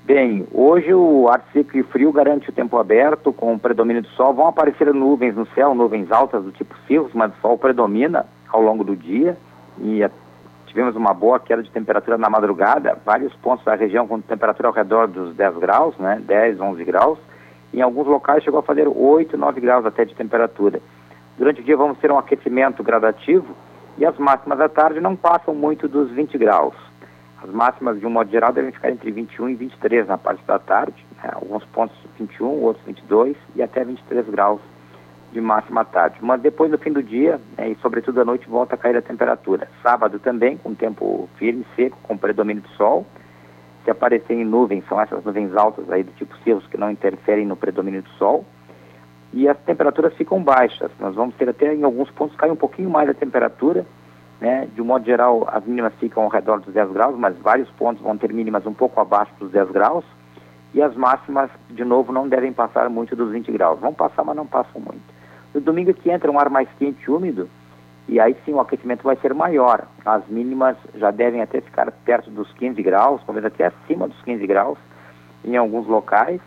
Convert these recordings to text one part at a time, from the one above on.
Bem, hoje o ar seco e frio garante o tempo aberto com o predomínio do sol. Vão aparecer nuvens no céu, nuvens altas do tipo cirros, mas o sol predomina ao longo do dia e tivemos uma boa queda de temperatura na madrugada, vários pontos da região com temperatura ao redor dos 10 graus, né, 10, 11 graus. Em alguns locais chegou a fazer 8, 9 graus até de temperatura. Durante o dia vamos ter um aquecimento gradativo e as máximas da tarde não passam muito dos 20 graus. As máximas, de um modo geral, devem ficar entre 21 e 23 na parte da tarde, né? Alguns pontos 21, outros 22 e até 23 graus de máxima à tarde. Mas depois, no fim do dia, né, e sobretudo à noite, volta a cair a temperatura. Sábado também, com tempo firme, seco, com predomínio do sol. Se aparecerem nuvens, são essas nuvens altas aí do tipo cirros que não interferem no predomínio do sol. E as temperaturas ficam baixas. Nós vamos ter até, em alguns pontos, cair um pouquinho mais a temperatura, né? De um modo geral, as mínimas ficam ao redor dos 10 graus, mas vários pontos vão ter mínimas um pouco abaixo dos 10 graus. E as máximas, de novo, não devem passar muito dos 20 graus. Vão passar, mas não passam muito. No domingo que entra um ar mais quente e úmido, e aí sim o aquecimento vai ser maior. As mínimas já devem até ficar perto dos 15 graus, talvez até acima dos 15 graus em alguns locais.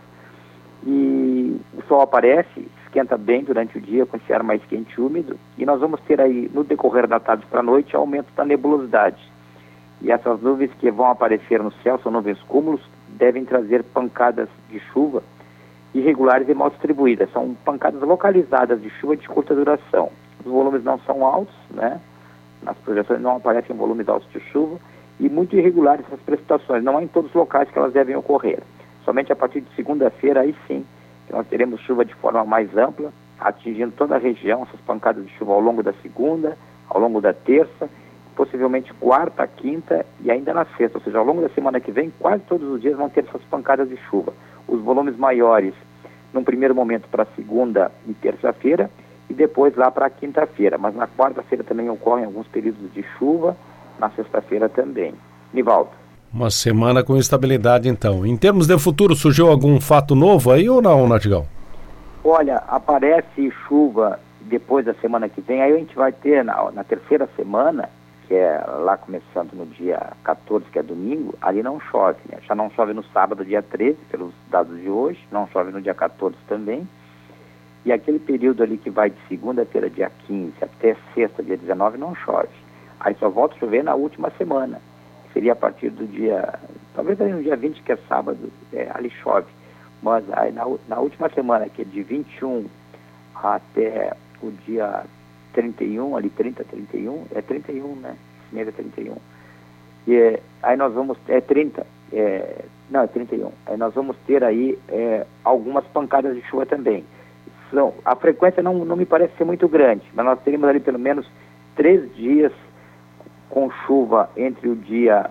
E o sol aparece, esquenta bem durante o dia com esse ar mais quente e úmido, e nós vamos ter aí, no decorrer da tarde para a noite, aumento da nebulosidade. E essas nuvens que vão aparecer no céu, são nuvens cúmulos, devem trazer pancadas de chuva irregulares e mal distribuídas. São pancadas localizadas de chuva de curta duração. Os volumes não são altos, né? Nas projeções não aparecem volumes altos de chuva, e muito irregulares essas precipitações. Não é em todos os locais que elas devem ocorrer. Somente a partir de segunda-feira, aí sim, que nós teremos chuva de forma mais ampla, atingindo toda a região, essas pancadas de chuva ao longo da segunda, ao longo da terça, possivelmente quarta, quinta e ainda na sexta. Ou seja, ao longo da semana que vem, quase todos os dias vão ter essas pancadas de chuva. Os volumes maiores, num primeiro momento, para segunda e terça-feira, e depois lá para quinta-feira. Mas na quarta-feira também ocorrem alguns períodos de chuva, na sexta-feira também. Nivaldo. Uma semana com estabilidade, então. Em termos de futuro, surgiu algum fato novo aí ou não, Nartigal? Olha, aparece chuva depois da semana que vem. Aí a gente vai ter na terceira semana, que é lá começando no dia 14, que é domingo, ali não chove, né? Já não chove no sábado, dia 13, pelos dados de hoje, não chove no dia 14 também. E aquele período ali que vai de segunda-feira, dia 15, até sexta, dia 19, não chove. Aí só volta a chover na última semana. Seria a partir do dia, talvez ali no dia 20, que é sábado, ali chove. Mas aí na última semana, que é de 21 até o dia 31, ali 30, 31, é 31, né? Esse mês é 31. E aí nós vamos, 30, não, é 31. Aí nós vamos ter aí algumas pancadas de chuva também. A frequência não me parece ser muito grande, mas nós teremos ali pelo menos 3 dias com chuva entre o dia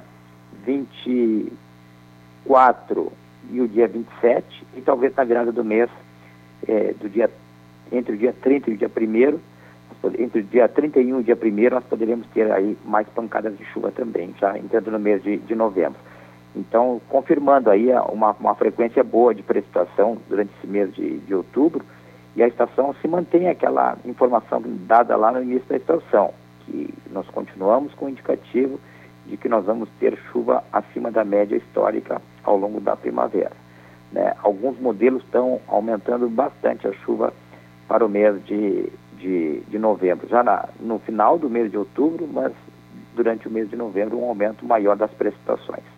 24 e o dia 27, e talvez na virada do mês, entre o dia 30 e o dia 1º, entre o dia 31 e o dia 1º, nós poderemos ter aí mais pancadas de chuva também, já entrando no mês de novembro. Então, confirmando aí uma frequência boa de precipitação durante esse mês de outubro, e a estação se mantém aquela informação dada lá no início da estação, que nós continuamos com o indicativo de que nós vamos ter chuva acima da média histórica ao longo da primavera, né? Alguns modelos estão aumentando bastante a chuva para o mês de novembro, já no final do mês de outubro, mas durante o mês de novembro um aumento maior das precipitações.